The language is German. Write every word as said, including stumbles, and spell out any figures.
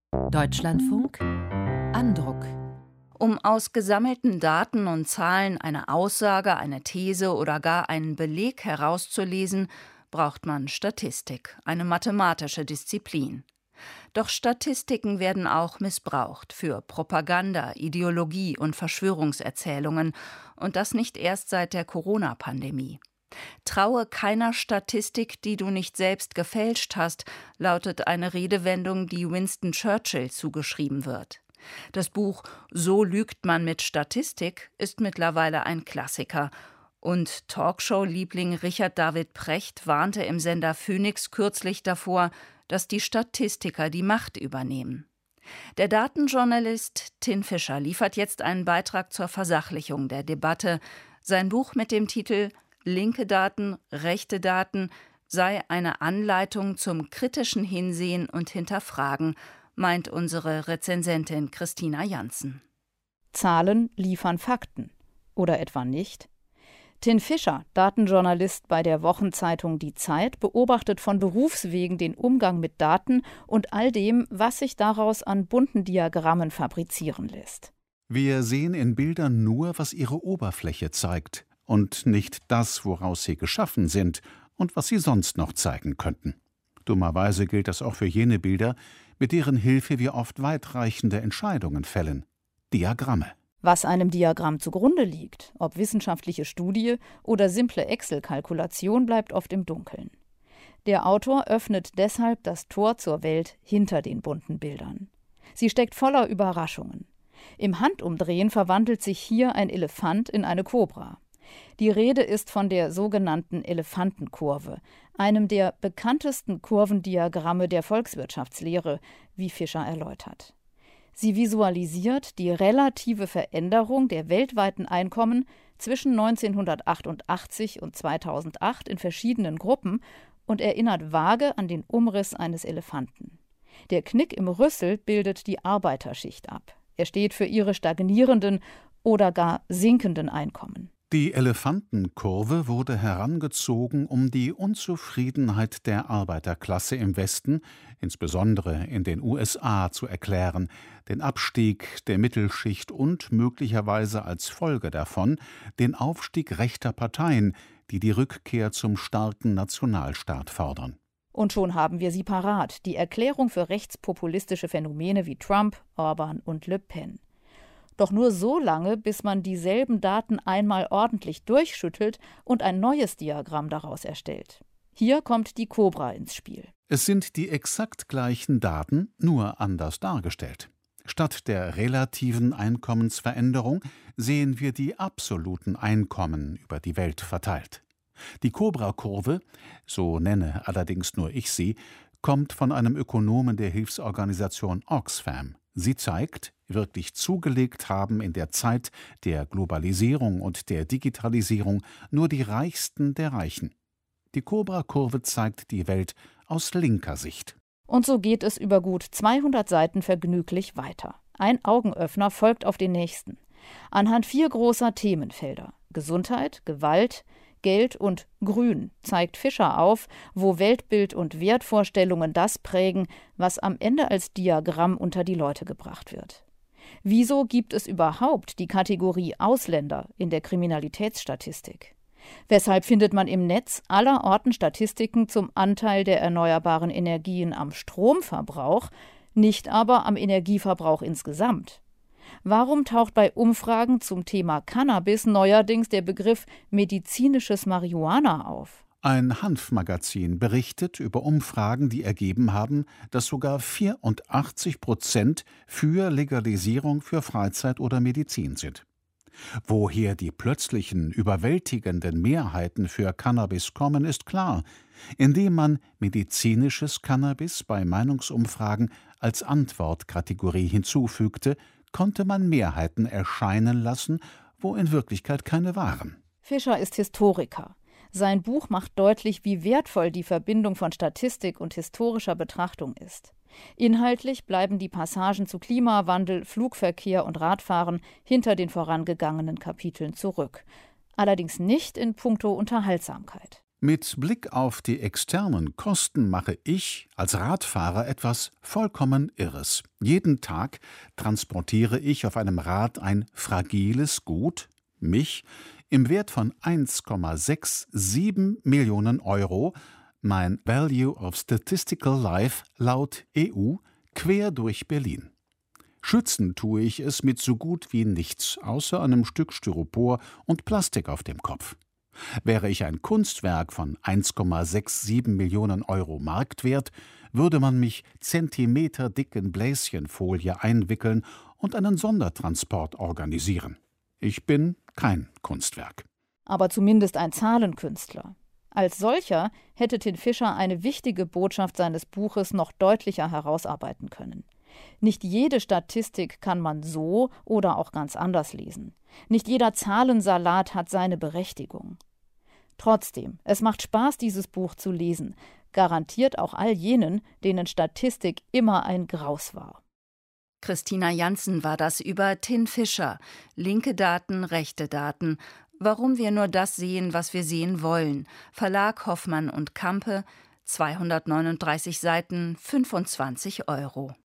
Deutschlandfunk Andruck. Um aus gesammelten Daten und Zahlen eine Aussage, eine These oder gar einen Beleg herauszulesen, braucht man Statistik, eine mathematische Disziplin. Doch Statistiken werden auch missbraucht für Propaganda, Ideologie und Verschwörungserzählungen, und das nicht erst seit der Corona-Pandemie. Traue keiner Statistik, die du nicht selbst gefälscht hast, lautet eine Redewendung, die Winston Churchill zugeschrieben wird. Das Buch »So lügt man mit Statistik« ist mittlerweile ein Klassiker. Und Talkshow-Liebling Richard David Precht warnte im Sender Phoenix kürzlich davor, dass die Statistiker die Macht übernehmen. Der Datenjournalist Tin Fischer liefert jetzt einen Beitrag zur Versachlichung der Debatte. Sein Buch mit dem Titel »Linke Daten, rechte Daten« sei eine Anleitung zum kritischen Hinsehen und Hinterfragen, meint unsere Rezensentin Christina Janssen. Zahlen liefern Fakten. Oder etwa nicht? Tin Fischer, Datenjournalist bei der Wochenzeitung Die Zeit, beobachtet von Berufswegen den Umgang mit Daten und all dem, was sich daraus an bunten Diagrammen fabrizieren lässt. Wir sehen in Bildern nur, was ihre Oberfläche zeigt und nicht das, woraus sie geschaffen sind und was sie sonst noch zeigen könnten. Dummerweise gilt das auch für jene Bilder, mit deren Hilfe wir oft weitreichende Entscheidungen fällen. Diagramme. Was einem Diagramm zugrunde liegt, ob wissenschaftliche Studie oder simple Excel-Kalkulation, bleibt oft im Dunkeln. Der Autor öffnet deshalb das Tor zur Welt hinter den bunten Bildern. Sie steckt voller Überraschungen. Im Handumdrehen verwandelt sich hier ein Elefant in eine Kobra. Die Rede ist von der sogenannten Elefantenkurve, einem der bekanntesten Kurvendiagramme der Volkswirtschaftslehre, wie Fischer erläutert. Sie visualisiert die relative Veränderung der weltweiten Einkommen zwischen neunzehnhundertachtundachtzig und zweitausendacht in verschiedenen Gruppen und erinnert vage an den Umriss eines Elefanten. Der Knick im Rüssel bildet die Arbeiterschicht ab. Er steht für ihre stagnierenden oder gar sinkenden Einkommen. Die Elefantenkurve wurde herangezogen, um die Unzufriedenheit der Arbeiterklasse im Westen, insbesondere in den U S A, zu erklären, den Abstieg der Mittelschicht und möglicherweise als Folge davon den Aufstieg rechter Parteien, die die Rückkehr zum starken Nationalstaat fordern. Und schon haben wir sie parat, die Erklärung für rechtspopulistische Phänomene wie Trump, Orban und Le Pen. Doch nur so lange, bis man dieselben Daten einmal ordentlich durchschüttelt und ein neues Diagramm daraus erstellt. Hier kommt die Kobra ins Spiel. Es sind die exakt gleichen Daten, nur anders dargestellt. Statt der relativen Einkommensveränderung sehen wir die absoluten Einkommen über die Welt verteilt. Die Kobra-Kurve, so nenne allerdings nur ich sie, kommt von einem Ökonomen der Hilfsorganisation Oxfam. Sie zeigt, wirklich zugelegt haben in der Zeit der Globalisierung und der Digitalisierung nur die Reichsten der Reichen. Die Kobra-Kurve zeigt die Welt aus linker Sicht. Und so geht es über gut zweihundert Seiten vergnüglich weiter. Ein Augenöffner folgt auf den nächsten. Anhand vier großer Themenfelder: Gesundheit, Gewalt, Geld und Grün zeigt Fischer auf, wo Weltbild und Wertvorstellungen das prägen, was am Ende als Diagramm unter die Leute gebracht wird. Wieso gibt es überhaupt die Kategorie Ausländer in der Kriminalitätsstatistik? Weshalb findet man im Netz allerorten Statistiken zum Anteil der erneuerbaren Energien am Stromverbrauch, nicht aber am Energieverbrauch insgesamt? Warum taucht bei Umfragen zum Thema Cannabis neuerdings der Begriff medizinisches Marihuana auf? Ein Hanfmagazin berichtet über Umfragen, die ergeben haben, dass sogar vierundachtzig Prozent für Legalisierung für Freizeit oder Medizin sind. Woher die plötzlichen, überwältigenden Mehrheiten für Cannabis kommen, ist klar, indem man medizinisches Cannabis bei Meinungsumfragen als Antwortkategorie hinzufügte, konnte man Mehrheiten erscheinen lassen, wo in Wirklichkeit keine waren. Fischer ist Historiker. Sein Buch macht deutlich, wie wertvoll die Verbindung von Statistik und historischer Betrachtung ist. Inhaltlich bleiben die Passagen zu Klimawandel, Flugverkehr und Radfahren hinter den vorangegangenen Kapiteln zurück. Allerdings nicht in puncto Unterhaltsamkeit. Mit Blick auf die externen Kosten mache ich als Radfahrer etwas vollkommen Irres. Jeden Tag transportiere ich auf einem Rad ein fragiles Gut, mich, im Wert von eins Komma siebenundsechzig Millionen Euro, mein Value of Statistical Life laut E U, quer durch Berlin. Schützen tue ich es mit so gut wie nichts, außer einem Stück Styropor und Plastik auf dem Kopf. Wäre ich ein Kunstwerk von eins Komma siebenundsechzig Millionen Euro Marktwert, würde man mich zentimeterdick in Bläschenfolie einwickeln und einen Sondertransport organisieren. Ich bin kein Kunstwerk. Aber zumindest ein Zahlenkünstler. Als solcher hätte Tin Fischer eine wichtige Botschaft seines Buches noch deutlicher herausarbeiten können. Nicht jede Statistik kann man so oder auch ganz anders lesen. Nicht jeder Zahlensalat hat seine Berechtigung. Trotzdem, es macht Spaß, dieses Buch zu lesen, garantiert auch all jenen, denen Statistik immer ein Graus war. Christina Janzen war das über Tin Fischer. Linke Daten, rechte Daten. Warum wir nur das sehen, was wir sehen wollen. Verlag Hoffmann und Campe, zweihundertneununddreißig Seiten, fünfundzwanzig Euro.